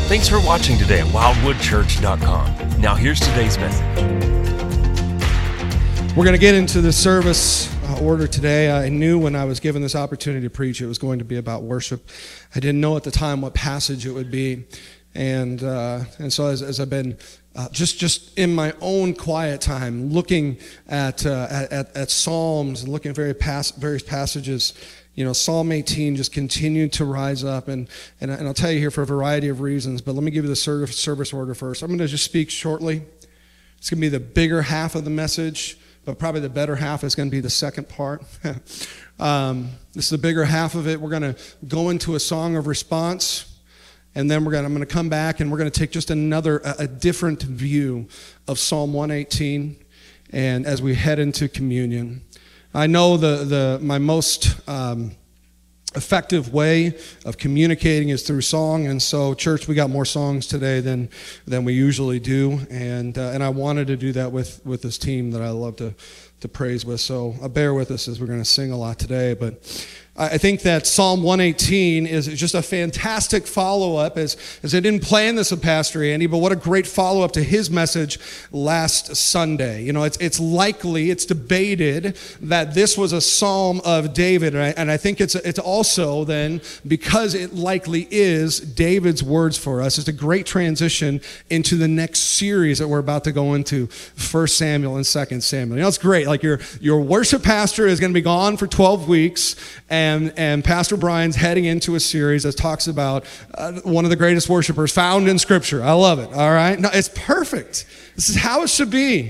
Thanks for watching today at wildwoodchurch.com. Now here's today's message. We're going to get into the service order today. I knew when I was given this opportunity to preach it was going to be about worship. I didn't know at the time what passage it would be. And so as I've been just in my own quiet time looking at Psalms and looking at various passages, you know, Psalm 18 just continued to rise up, and I'll tell you here for a variety of reasons, but let me give you the service order first. I'm going to just speak shortly. It's going to be the bigger half of the message, but probably the better half is going to be the second part. This is the bigger half of it. We're going to go into a song of response, and then I'm going to come back, and we're going to take just a different view of Psalm 118, and as we head into communion. I know my most effective way of communicating is through song, and so church, we got more songs today than we usually do, and I wanted to do that with this team that I love to praise with. So bear with us as we're going to sing a lot today, but I think that Psalm 118 is just a fantastic follow-up, as I didn't plan this with Pastor Andy, but what a great follow-up to his message last Sunday. You know, it's debated that this was a Psalm of David, and I think it's also then, because it likely is David's words for us, it's a great transition into the next series that we're about to go into, 1 Samuel and 2 Samuel. You know, it's great. Like your worship pastor is going to be gone for 12 weeks, and Pastor Brian's heading into a series that talks about one of the greatest worshipers found in Scripture. I love it, all right? No, it's perfect. This is how it should be.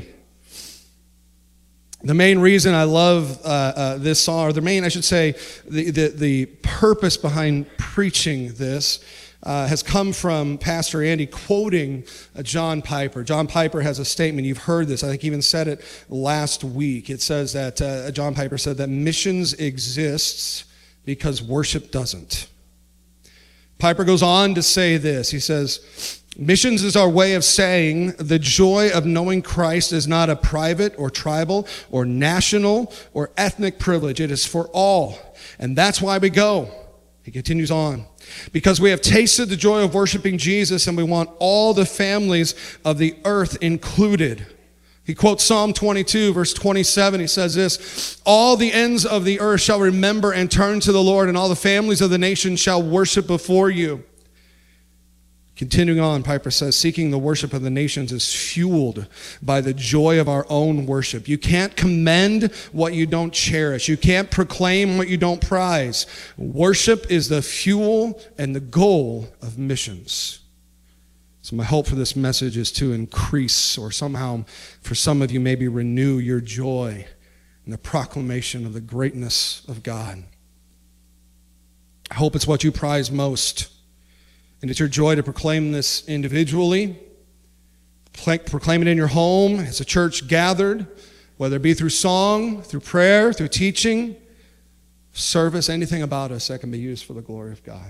The main reason I love this song, or the purpose behind preaching this has come from Pastor Andy quoting John Piper. John Piper has a statement. You've heard this. I think he even said it last week. It says that John Piper said that missions exists because worship doesn't. Piper goes on to say this. He says, missions is our way of saying the joy of knowing Christ is not a private or tribal or national or ethnic privilege. It is for all. And that's why we go. He continues on. Because we have tasted the joy of worshiping Jesus, and we want all the families of the earth included. He quotes Psalm 22, verse 27. He says this, all the ends of the earth shall remember and turn to the Lord, and all the families of the nations shall worship before you. Continuing on, Piper says, seeking the worship of the nations is fueled by the joy of our own worship. You can't commend what you don't cherish. You can't proclaim what you don't prize. Worship is the fuel and the goal of missions. So my hope for this message is to increase, or somehow for some of you maybe renew your joy in the proclamation of the greatness of God. I hope it's what you prize most. And it's your joy to proclaim this individually, proclaim it in your home, as a church gathered, whether it be through song, through prayer, through teaching, service, anything about us that can be used for the glory of God.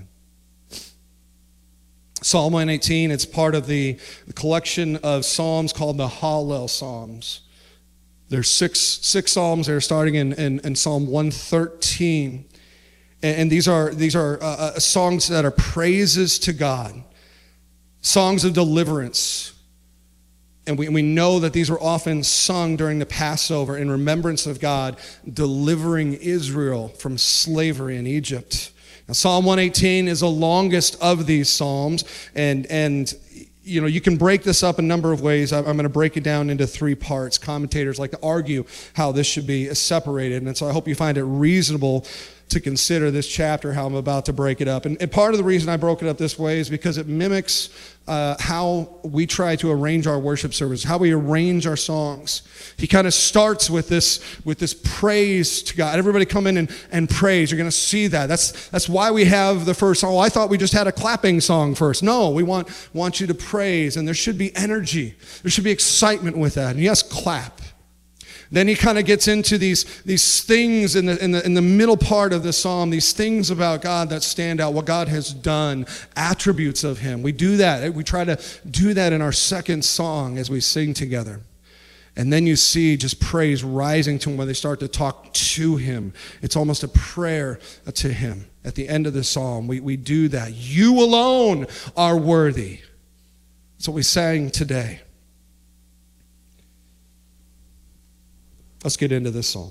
Psalm 118, it's part of the collection of psalms called the Hallel Psalms. There's six psalms there, starting in Psalm 113. And these are songs that are praises to God, songs of deliverance. And we know that these were often sung during the Passover in remembrance of God delivering Israel from slavery in Egypt. Now, Psalm 118 is the longest of these psalms, and you know, you can break this up a number of ways. I'm going to break it down into three parts. Commentators like to argue how this should be separated, and so I hope you find it reasonable to consider this chapter, how I'm about to break it up. And part of the reason I broke it up this way is because it mimics how we try to arrange our worship service, how we arrange our songs. He kind of starts with this praise to God. Everybody come in and praise. You're going to see that. That's why we have the first song. Oh, I thought we just had a clapping song first. No, we want you to praise, and there should be energy. There should be excitement with that. And yes, clap. Then he kind of gets into these things in the middle part of the psalm, these things about God that stand out, what God has done, attributes of him. We do that. We try to do that in our second song as we sing together. And then you see just praise rising to him when they start to talk to him. It's almost a prayer to him at the end of the psalm. We do that. You alone are worthy. That's what we sang today. Let's get into this psalm.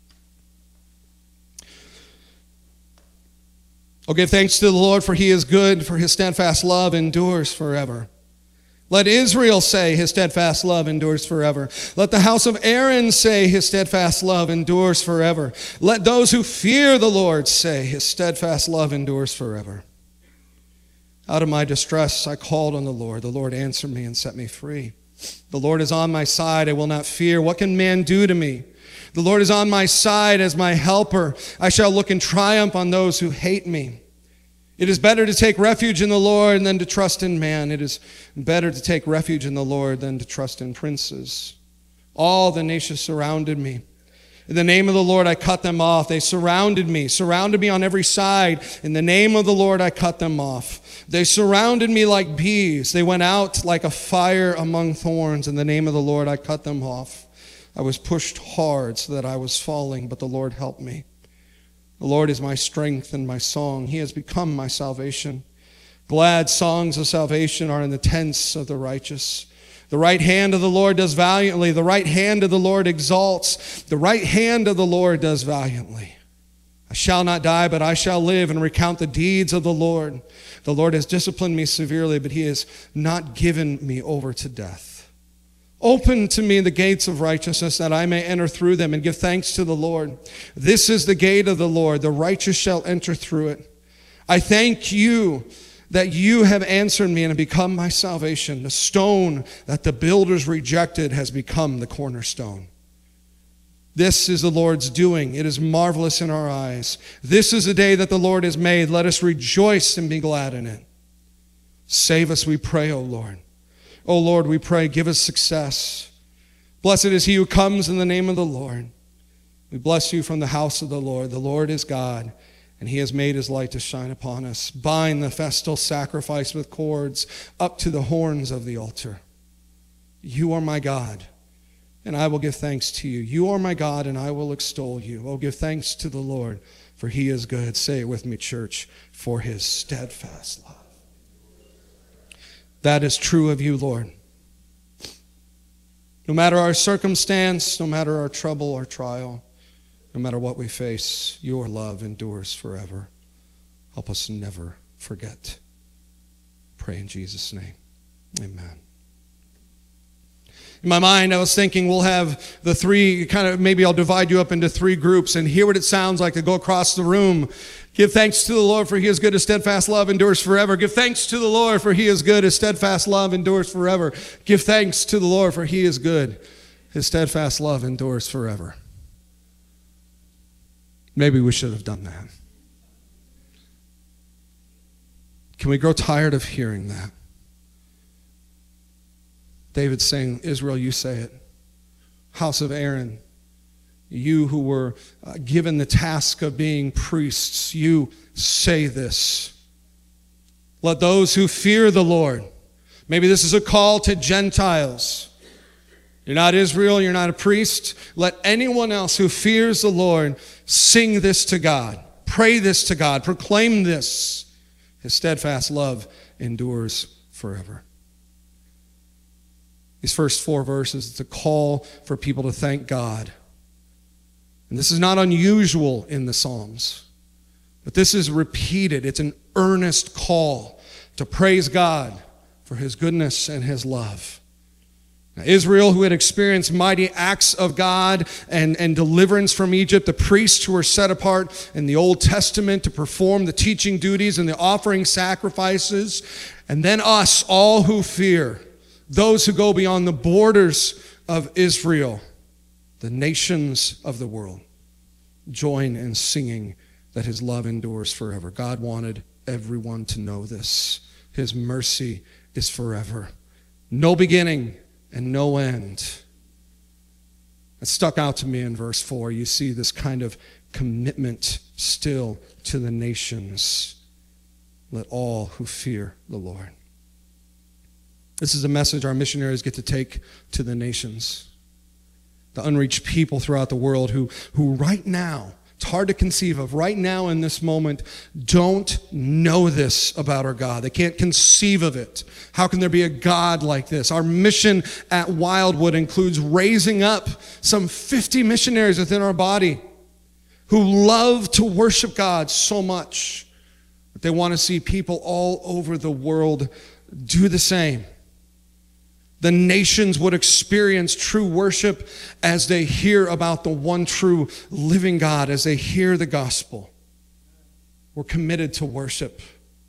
Oh, give thanks to the Lord, for he is good, for his steadfast love endures forever. Let Israel say, his steadfast love endures forever. Let the house of Aaron say, his steadfast love endures forever. Let those who fear the Lord say, his steadfast love endures forever. Out of my distress I called on the Lord. The Lord answered me and set me free. The Lord is on my side, I will not fear. What can man do to me? The Lord is on my side as my helper. I shall look in triumph on those who hate me. It is better to take refuge in the Lord than to trust in man. It is better to take refuge in the Lord than to trust in princes. All the nations surrounded me. In the name of the Lord I cut them off. They surrounded me on every side. In the name of the Lord I cut them off. They surrounded me like bees. They went out like a fire among thorns. In the name of the Lord I cut them off. I was pushed hard so that I was falling, but the Lord helped me. The Lord is my strength and my song. He has become my salvation. Glad songs of salvation are in the tents of the righteous. The right hand of the Lord does valiantly. The right hand of the Lord exalts. The right hand of the Lord does valiantly. I shall not die, but I shall live and recount the deeds of the Lord. The Lord has disciplined me severely, but he has not given me over to death. Open to me the gates of righteousness, that I may enter through them and give thanks to the Lord. This is the gate of the Lord. The righteous shall enter through it. I thank you that you have answered me and have become my salvation. The stone that the builders rejected has become the cornerstone. This is the Lord's doing. It is marvelous in our eyes. This is the day that the Lord has made. Let us rejoice and be glad in it. Save us, we pray, O Lord. O Lord, we pray, give us success. Blessed is he who comes in the name of the Lord. We bless you from the house of the Lord. The Lord is God, and he has made his light to shine upon us. Bind the festal sacrifice with cords up to the horns of the altar. You are my God, and I will give thanks to you. You are my God, and I will extol you. Oh, give thanks to the Lord, for he is good. Say it with me, church, for his steadfast love. That is true of you, Lord. No matter our circumstance, no matter our trouble or trial, no matter what we face, your love endures forever. Help us never forget. Pray in Jesus' name. Amen. In my mind, I was thinking we'll have the three, maybe I'll divide you up into three groups and hear what it sounds like to go across the room. Give thanks to the Lord, for he is good, his steadfast love endures forever. Give thanks to the Lord, for he is good, his steadfast love endures forever. Give thanks to the Lord, for he is good, his steadfast love endures forever. Maybe we should have done that. Can we grow tired of hearing that? David's saying, Israel, you say it. House of Aaron, you who were given the task of being priests, you say this. Let those who fear the Lord, maybe this is a call to Gentiles. You're not Israel, you're not a priest. Let anyone else who fears the Lord sing this to God. Pray this to God. Proclaim this. His steadfast love endures forever. These first 4 verses, it's a call for people to thank God. And this is not unusual in the Psalms, but this is repeated. It's an earnest call to praise God for his goodness and his love. Now, Israel, who had experienced mighty acts of God and deliverance from Egypt, the priests who were set apart in the Old Testament to perform the teaching duties and the offering sacrifices, and then us, all who fear, those who go beyond the borders of Israel, the nations of the world, join in singing that his love endures forever. God wanted everyone to know this. His mercy is forever. No beginning and no end. It stuck out to me in verse 4. You see this kind of commitment still to the nations. Let all who fear the Lord. This is a message our missionaries get to take to the nations, the unreached people throughout the world who right now It's hard to conceive of. Right now in this moment, don't know this about our God. They can't conceive of it. How can there be a God like this? Our mission at Wildwood includes raising up some 50 missionaries within our body who love to worship God so much that they want to see people all over the world do the same. The nations would experience true worship as they hear about the one true living God, as they hear the gospel. We're committed to worship.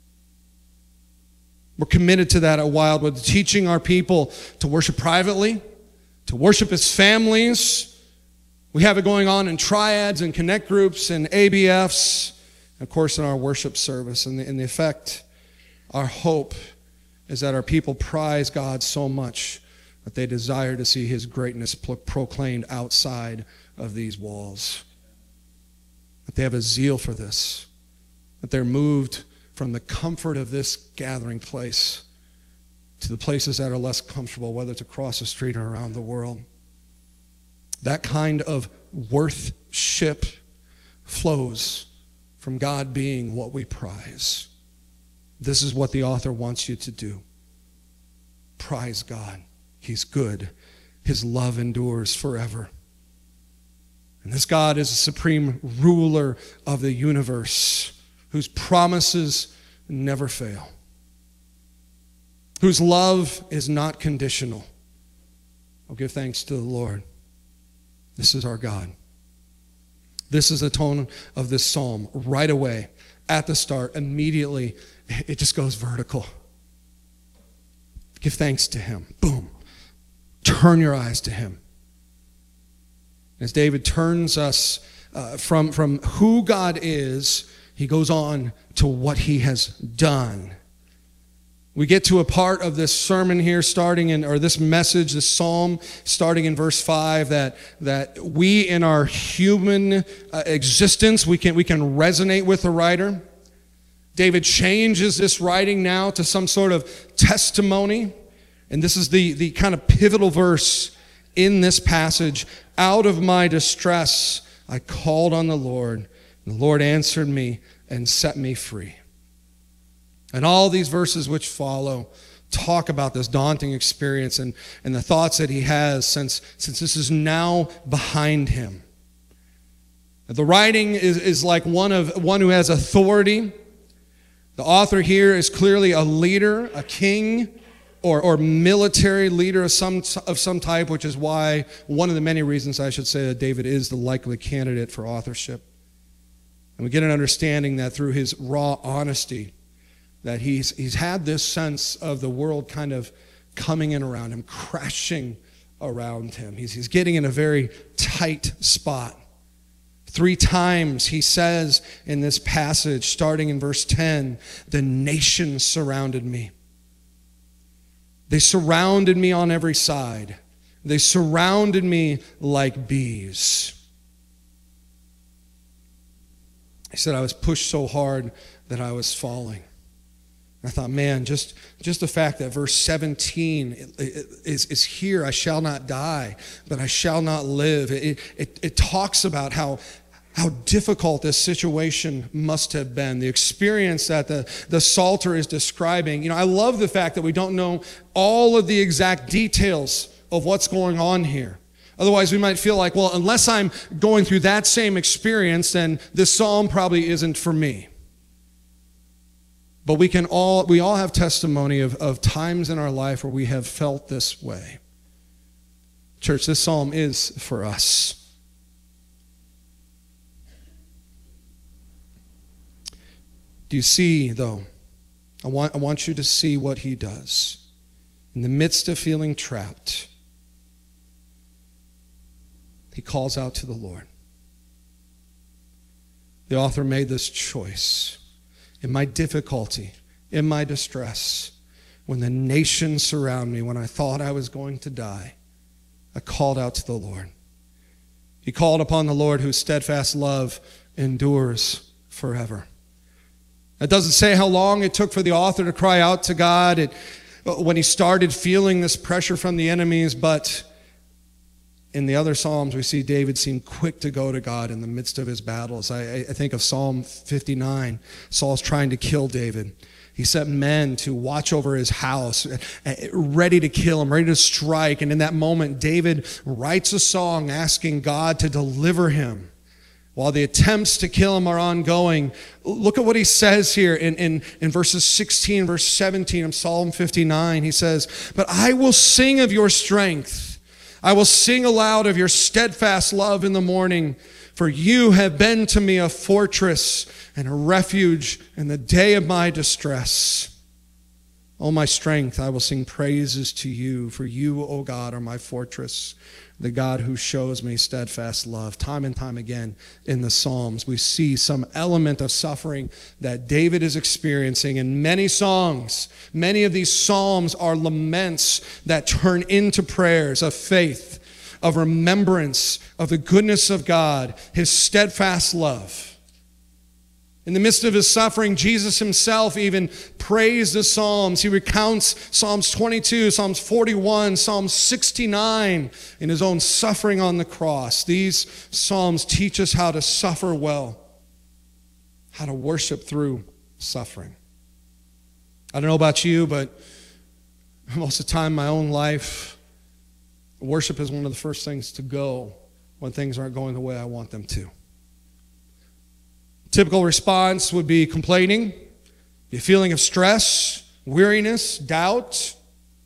We're committed to that at Wildwood, teaching our people to worship privately, to worship as families. We have it going on in triads and connect groups and ABFs, and of course in our worship service. And the effect, our hope, is that our people prize God so much that they desire to see his greatness proclaimed outside of these walls. That they have a zeal for this. That they're moved from the comfort of this gathering place to the places that are less comfortable, whether it's across the street or around the world. That kind of worship flows from God being what we prize. This is what the author wants you to do. Prize God. He's good. His love endures forever. And this God is the supreme ruler of the universe, whose promises never fail, whose love is not conditional. Oh, give thanks to the Lord. This is our God. This is the tone of this psalm right away, at the start, immediately. It just goes vertical. Give thanks to him. Boom. Turn your eyes to him. As David turns us from who God is, he goes on to what he has done. We get to a part of this sermon here this message, this psalm, starting in verse 5, that we in our human existence, we can resonate with the writer. David changes this writing now to some sort of testimony. And this is the kind of pivotal verse in this passage. Out of my distress, I called on the Lord. And the Lord answered me and set me free. And all these verses which follow talk about this daunting experience and the thoughts that he has since this is now behind him. The writing is like one who has authority. The author here is clearly a leader, a king, or military leader of some type, which is why one of the many reasons I should say that David is the likely candidate for authorship. And we get an understanding that through his raw honesty, that he's had this sense of the world kind of coming in around him, crashing around him. He's getting in a very tight spot. 3 times he says in this passage, starting in verse 10, the nations surrounded me. They surrounded me on every side. They surrounded me like bees. He said, I was pushed so hard that I was falling. I thought, man, just the fact that verse 17 is here, I shall not die, but I shall not live. It talks about how difficult this situation must have been, the experience that the Psalter is describing. I love the fact that we don't know all of the exact details of what's going on here. Otherwise, we might feel like, well, unless I'm going through that same experience, then this psalm probably isn't for me. But we all have testimony of times in our life where we have felt this way. Church, this psalm is for us. Do you see, though? I want you to see what he does. In the midst of feeling trapped, he calls out to the Lord. The author made this choice. In my difficulty, in my distress, when the nations surround me, when I thought I was going to die, I called out to the Lord. He called upon the Lord whose steadfast love endures forever. It doesn't say how long it took for the author to cry out to God when he started feeling this pressure from the enemies, but In the other Psalms, we see David seem quick to go to God in the midst of his battles. I think of Psalm 59. Saul's trying to kill David. He sent men to watch over his house, ready to kill him, ready to strike. And in that moment, David writes a song asking God to deliver him. While the attempts to kill him are ongoing, look at what he says here in verses 16, verse 17 of Psalm 59. He says, "But I will sing of your strength. I will sing aloud of your steadfast love in the morning, for you have been to me a fortress and a refuge in the day of my distress. O my strength, I will sing praises to you, for you, O God, are my fortress, the God who shows me steadfast love." Time and time again in the Psalms, we see some element of suffering that David is experiencing in many songs. Many of these Psalms are laments that turn into prayers of faith, of remembrance of the goodness of God, his steadfast love. In the midst of his suffering, Jesus himself even prays the Psalms. He recounts Psalms 22, Psalms 41, Psalms 69 in his own suffering on the cross. These Psalms teach us how to suffer well, how to worship through suffering. I don't know about you, but most of the time in my own life, worship is one of the first things to go when things aren't going the way I want them to. Typical response would be complaining, a feeling of stress, weariness, doubt.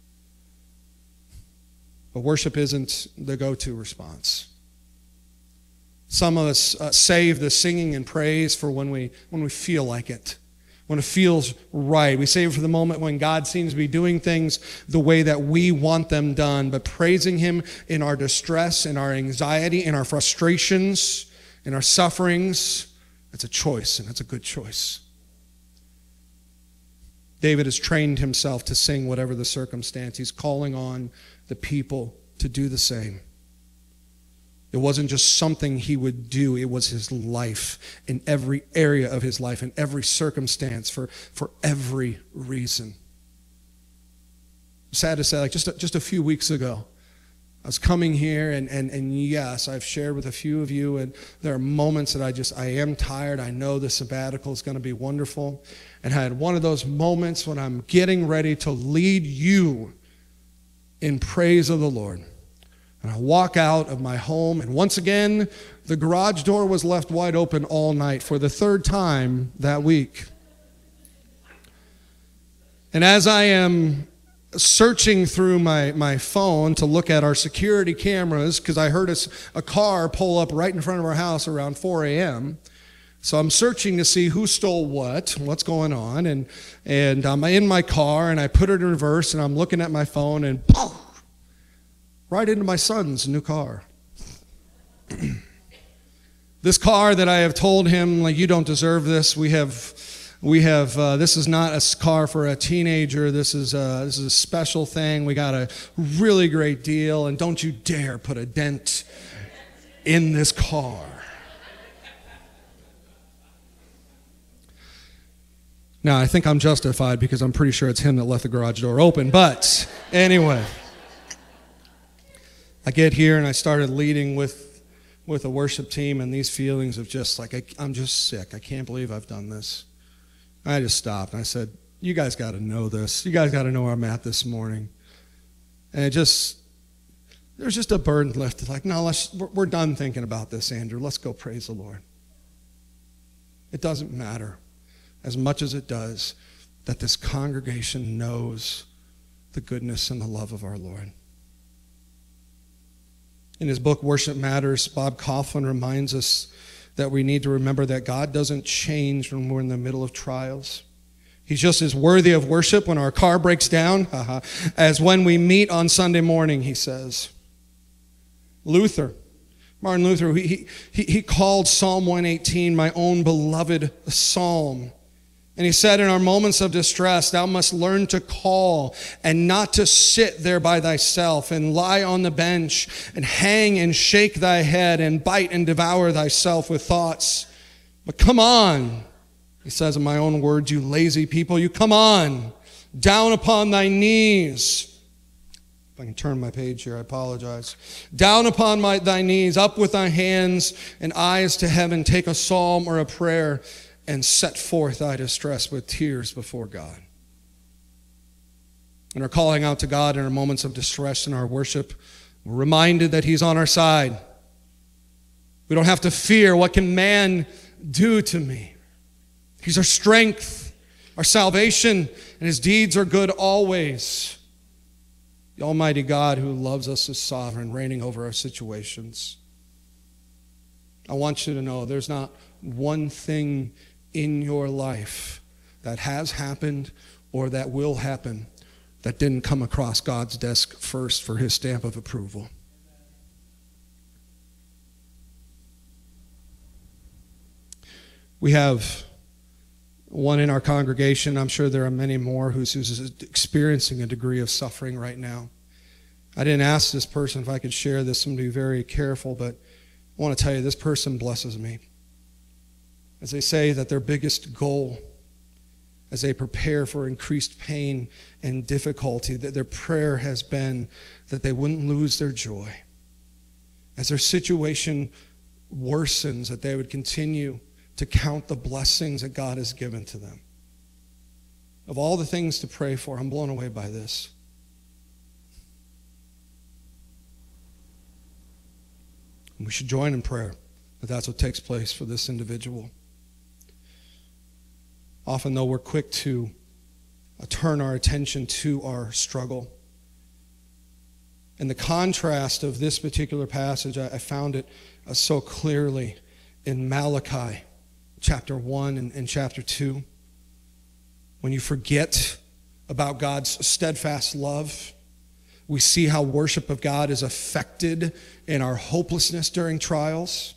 But worship isn't the go-to response. Some of us save the singing and praise for when we feel like it, when it feels right. We save it for the moment when God seems to be doing things the way that we want them done. But praising him in our distress, in our anxiety, in our frustrations, in our sufferings, it's a choice, and it's a good choice. David has trained himself to sing whatever the circumstance. He's calling on the people to do the same. It wasn't just something he would do. It was his life, in every area of his life, in every circumstance, for every reason. Sad to say, like just a few weeks ago, I was coming here, and yes, I've shared with a few of you, and there are moments that I am tired. I know the sabbatical is going to be wonderful. And I had one of those moments when I'm getting ready to lead you in praise of the Lord. And I walk out of my home, and once again, the garage door was left wide open all night for the third time that week. And as I am searching through my phone to look at our security cameras, because I heard a car pull up right in front of our house around 4 a.m., so I'm searching to see who stole what's going on, and I'm in my car, and I put it in reverse, and I'm looking at my phone, and poof, right into my son's new car. This car that I have told him, like, you don't deserve this. We have this is not a car for a teenager. This is a special thing. We got a really great deal, and don't you dare put a dent in this car. Now, I think I'm justified because I'm pretty sure it's him that left the garage door open. But anyway, I get here and I started leading with a worship team, and these feelings of just like, I'm just sick. I can't believe I've done this. I just stopped and I said, you guys got to know this. You guys got to know where I'm at this morning. And there's just a burden lifted. Like, no, we're done thinking about this, Andrew. Let's go praise the Lord. It doesn't matter as much as it does that this congregation knows the goodness and the love of our Lord. In his book, Worship Matters, Bob Kauflin reminds us that we need to remember that God doesn't change when we're in the middle of trials. He's just as worthy of worship when our car breaks down as when we meet on Sunday morning, he says. Martin Luther, he called Psalm 118 my own beloved psalm. And he said, in our moments of distress, thou must learn to call and not to sit there by thyself and lie on the bench and hang and shake thy head and bite and devour thyself with thoughts. But come on, he says in my own words, you lazy people, you come on, down upon thy knees If I can turn my page here, I apologize. Down upon thy knees, up with thy hands and eyes to heaven, take a psalm or a prayer and set forth thy distress with tears before God. And our calling out to God in our moments of distress in our worship, we're reminded that he's on our side. We don't have to fear, what can man do to me? He's our strength, our salvation, and his deeds are good always. The Almighty God who loves us is sovereign, reigning over our situations. I want you to know there's not one thing in your life that has happened or that will happen that didn't come across God's desk first for his stamp of approval. We have one in our congregation, I'm sure there are many more, who's experiencing a degree of suffering right now. I didn't ask this person if I could share this. I'm going to be very careful, but I want to tell you this person blesses me. As they say that their biggest goal, as they prepare for increased pain and difficulty, that their prayer has been that they wouldn't lose their joy. As their situation worsens, that they would continue to count the blessings that God has given to them. Of all the things to pray for, I'm blown away by this. And we should join in prayer that that's what takes place for this individual. Often, though, we're quick to turn our attention to our struggle. And the contrast of this particular passage, I found it so clearly in Malachi chapter 1 and chapter 2. When you forget about God's steadfast love, we see how worship of God is affected in our hopelessness during trials.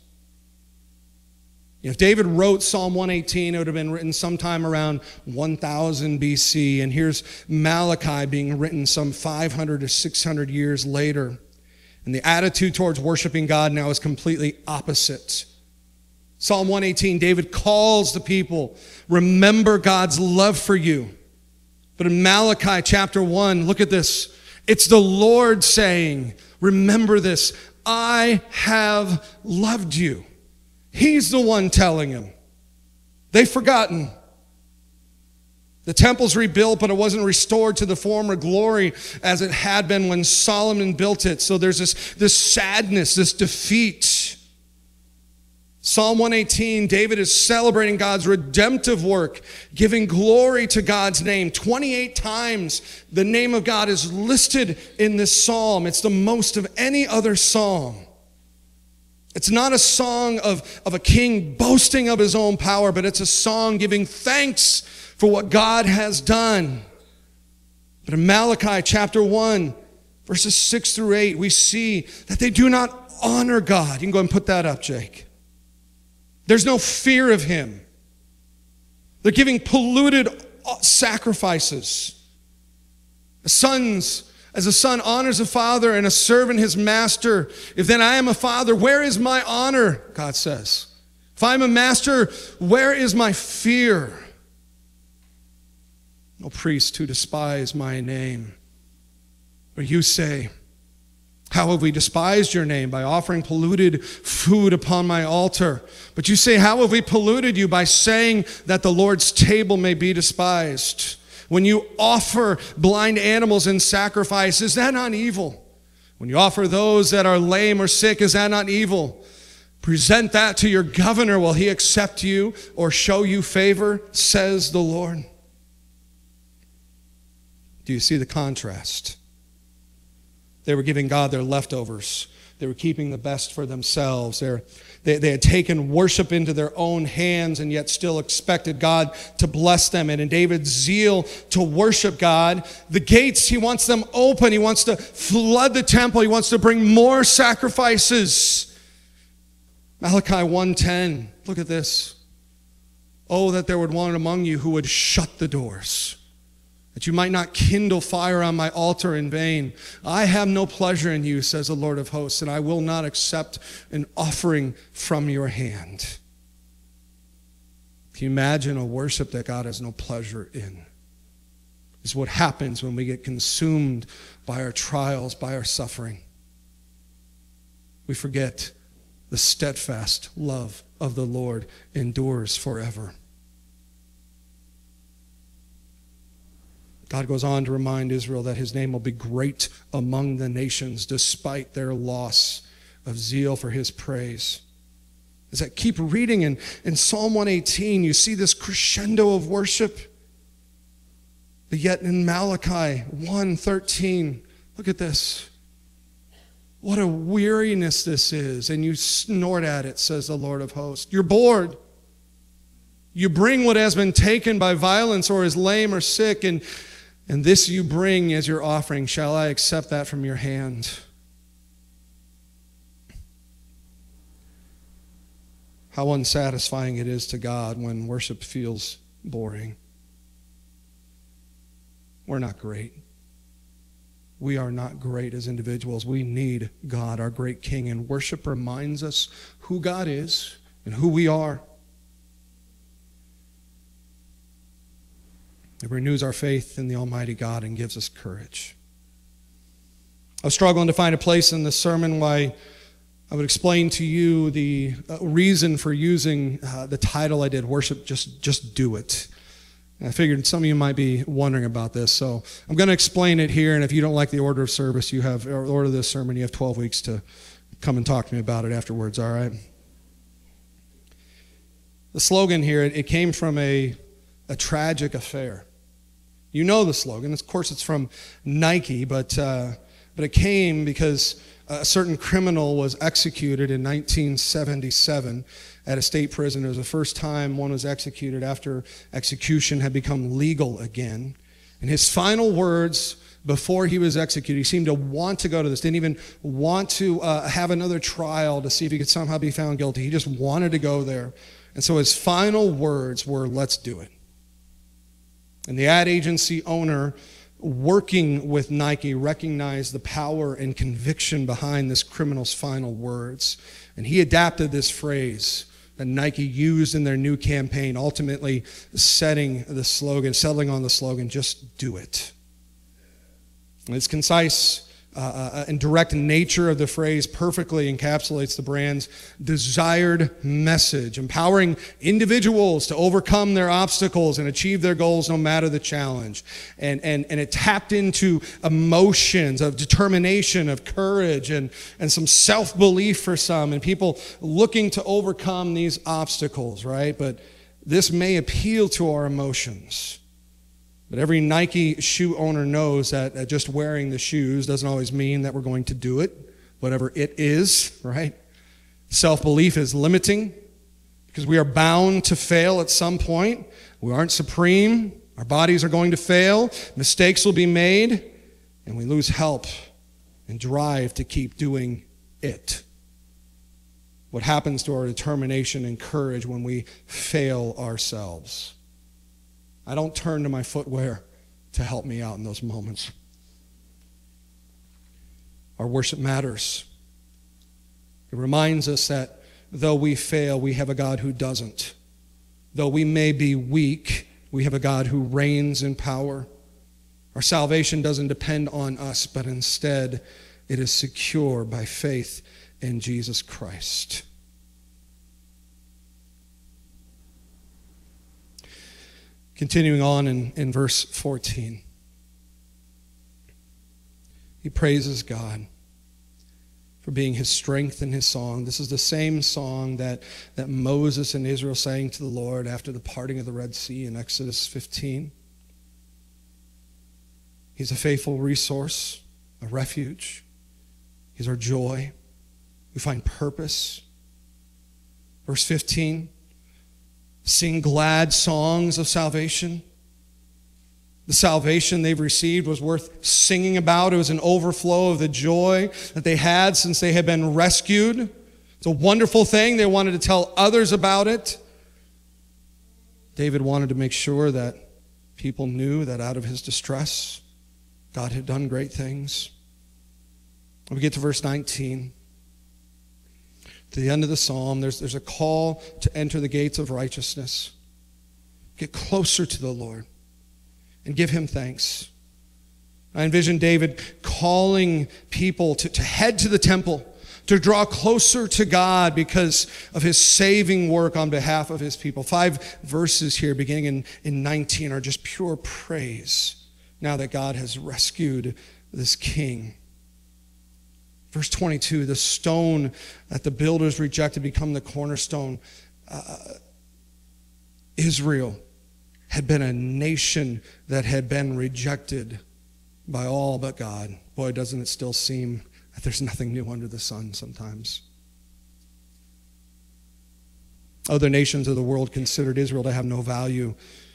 If David wrote Psalm 118, it would have been written sometime around 1000 BC. And here's Malachi being written some 500 or 600 years later. And the attitude towards worshiping God now is completely opposite. Psalm 118, David calls the people, remember God's love for you. But in Malachi chapter 1, look at this. It's the Lord saying, remember this, I have loved you. He's the one telling him. They've forgotten. The temple's rebuilt, but it wasn't restored to the former glory as it had been when Solomon built it. So there's this sadness, this defeat. Psalm 118, David is celebrating God's redemptive work, giving glory to God's name. 28 times the name of God is listed in this psalm. It's the most of any other psalm. It's not a song of a king boasting of his own power, but it's a song giving thanks for what God has done. But in Malachi chapter 1, verses 6 through 8, we see that they do not honor God. You can go and put that up, Jake. There's no fear of him. They're giving polluted sacrifices. As a son honors a father and a servant his master, if then I am a father, where is my honor? God says. If I am a master, where is my fear? No priest who despise my name. But you say, how have we despised your name? By offering polluted food upon my altar. But you say, how have we polluted you? By saying that the Lord's table may be despised. When you offer blind animals in sacrifice, is that not evil? When you offer those that are lame or sick, is that not evil? Present that to your governor. Will he accept you or show you favor, says the Lord? Do you see the contrast? They were giving God their leftovers. They were keeping the best for themselves. They had taken worship into their own hands and yet still expected God to bless them. And in David's zeal to worship God, the gates, he wants them open. He wants to flood the temple. He wants to bring more sacrifices. Malachi 1:10, look at this. Oh, that there would one among you who would shut the doors, that you might not kindle fire on my altar in vain. I have no pleasure in you, says the Lord of hosts, and I will not accept an offering from your hand. Can you imagine a worship that God has no pleasure in? is what happens when we get consumed by our trials, by our suffering. We forget the steadfast love of the Lord endures forever. God goes on to remind Israel that his name will be great among the nations despite their loss of zeal for his praise. As I keep reading in Psalm 118, you see this crescendo of worship. But yet in Malachi 1:13, look at this. What a weariness this is. And you snort at it, says the Lord of hosts. You're bored. You bring what has been taken by violence or is lame or sick, and this you bring as your offering. Shall I accept that from your hand? How unsatisfying it is to God when worship feels boring. We're not great. We are not great as individuals. We need God, our great King, and worship reminds us who God is and who we are. It renews our faith in the Almighty God and gives us courage. I was struggling to find a place in this sermon why I would explain to you the reason for using the title I did, Worship, Just Do It. And I figured some of you might be wondering about this, so I'm going to explain it here, and if you don't like the order of service, or the order of this sermon, you have 12 weeks to come and talk to me about it afterwards, all right? The slogan here, it came from a tragic affair. You know the slogan. Of course, it's from Nike, but it came because a certain criminal was executed in 1977 at a state prison. It was the first time one was executed after execution had become legal again. And his final words before he was executed, he seemed to want to go to this, didn't even want to have another trial to see if he could somehow be found guilty. He just wanted to go there. And so his final words were, "Let's do it." And the ad agency owner working with Nike recognized the power and conviction behind this criminal's final words. And he adapted this phrase that Nike used in their new campaign, ultimately settling on the slogan, "Just do it." And its concise and direct nature of the phrase perfectly encapsulates the brand's desired message, empowering individuals to overcome their obstacles and achieve their goals no matter the challenge. And it tapped into emotions of determination, of courage, and some self-belief for some, and people looking to overcome these obstacles, right? But this may appeal to our emotions. But every Nike shoe owner knows that just wearing the shoes doesn't always mean that we're going to do it, whatever it is, right? Self-belief is limiting because we are bound to fail at some point. We aren't supreme. Our bodies are going to fail. Mistakes will be made, and we lose help and drive to keep doing it. What happens to our determination and courage when we fail ourselves? I don't turn to my footwear to help me out in those moments. Our worship matters. It reminds us that though we fail, we have a God who doesn't. Though we may be weak, we have a God who reigns in power. Our salvation doesn't depend on us, but instead it is secure by faith in Jesus Christ. Continuing on in verse 14, he praises God for being his strength and his song. This is the same song that Moses and Israel sang to the Lord after the parting of the Red Sea in Exodus 15. He's a faithful resource, a refuge. He's our joy. We find purpose. Verse 15, sing glad songs of salvation. The salvation they've received was worth singing about. It was an overflow of the joy that they had since they had been rescued. It's a wonderful thing. They wanted to tell others about it. David wanted to make sure that people knew that out of his distress, God had done great things. We get to verse 19. To the end of the psalm, there's a call to enter the gates of righteousness. Get closer to the Lord. and give him thanks. I envision David calling people to head to the temple, to draw closer to God because of his saving work on behalf of his people. 5 verses here beginning in 19 are just pure praise now that God has rescued this king. Verse 22, the stone that the builders rejected become the cornerstone. Israel had been a nation that had been rejected by all but God. Boy, doesn't it still seem that there's nothing new under the sun sometimes. Other nations of the world considered Israel to have no value.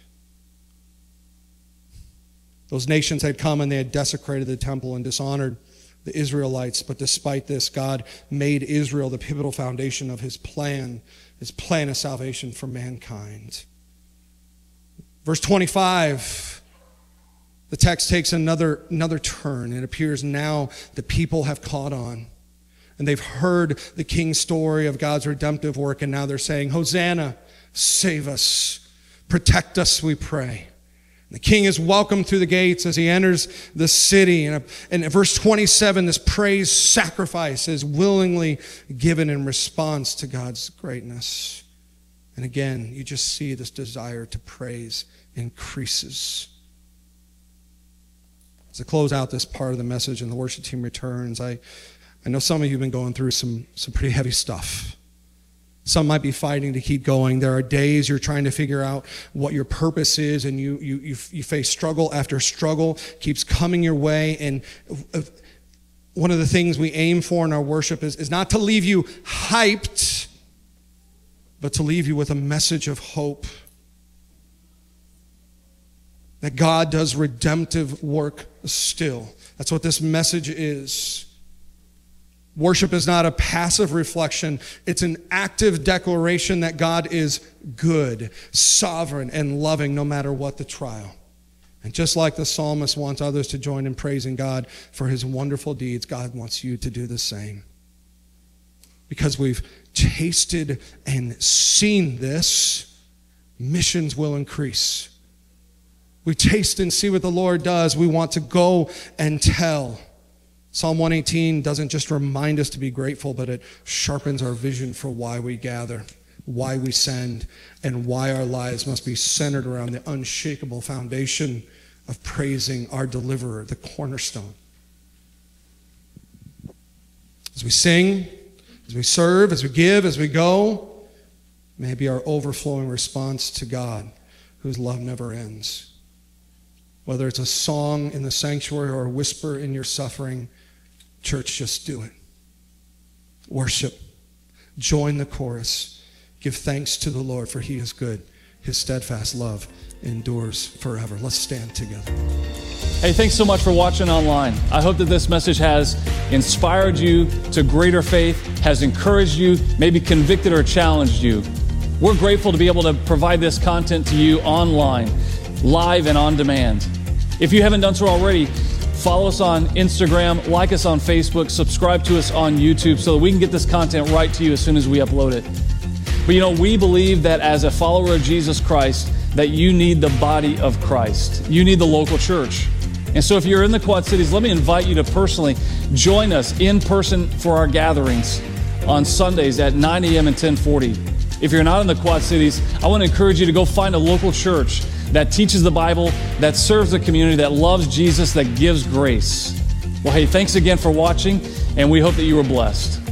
Those nations had come and they had desecrated the temple and dishonored the Israelites. But despite this, God made Israel the pivotal foundation of his plan of salvation for mankind. Verse 25, the text takes another turn. It appears now the people have caught on. And they've heard the king's story of God's redemptive work, and now they're saying, Hosanna, save us, protect us, we pray. The king is welcomed through the gates as he enters the city. And in verse 27, this praise sacrifice is willingly given in response to God's greatness. And again, you just see this desire to praise increases. As I close out this part of the message and the worship team returns, I know some of you have been going through some pretty heavy stuff. Some might be fighting to keep going. There are days you're trying to figure out what your purpose is, and you face struggle after struggle keeps coming your way. And one of the things we aim for in our worship is not to leave you hyped, but to leave you with a message of hope. That God does redemptive work still. That's what this message is. Worship is not a passive reflection. It's an active declaration that God is good, sovereign, and loving no matter what the trial. And just like the psalmist wants others to join in praising God for his wonderful deeds, God wants you to do the same. Because we've tasted and seen this, missions will increase. We taste and see what the Lord does. We want to go and tell. Psalm 118 doesn't just remind us to be grateful, but it sharpens our vision for why we gather, why we send, and why our lives must be centered around the unshakable foundation of praising our deliverer, the cornerstone. As we sing, as we serve, as we give, as we go, may it be our overflowing response to God, whose love never ends. Whether it's a song in the sanctuary or a whisper in your suffering, church, just do it. Worship. Join the chorus. Give thanks to the Lord, for he is good. His steadfast love endures forever. Let's stand together. Hey, thanks so much for watching online. I hope that this message has inspired you to greater faith, has encouraged you, maybe convicted or challenged you. We're grateful to be able to provide this content to you online, live and on demand. If you haven't done so already, follow us on Instagram, like us on Facebook, subscribe to us on YouTube so that we can get this content right to you as soon as we upload it. But we believe that as a follower of Jesus Christ, that you need the body of Christ. You need the local church. And so if you're in the Quad Cities, let me invite you to personally join us in person for our gatherings on Sundays at 9 a.m. and 10:40. If you're not in the Quad Cities, I want to encourage you to go find a local church that teaches the Bible, that serves the community, that loves Jesus, that gives grace. Well, hey, thanks again for watching, and we hope that you were blessed.